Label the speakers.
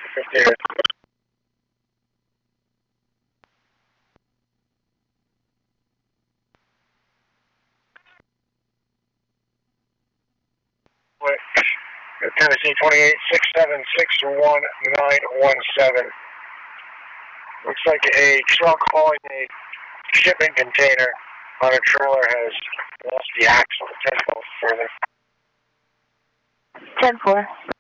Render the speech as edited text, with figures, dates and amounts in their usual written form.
Speaker 1: 58. Tennessee 28 6761917. Looks like a truck hauling a shipping container on a trailer has lost the axle. 10-4 further.
Speaker 2: 10-4.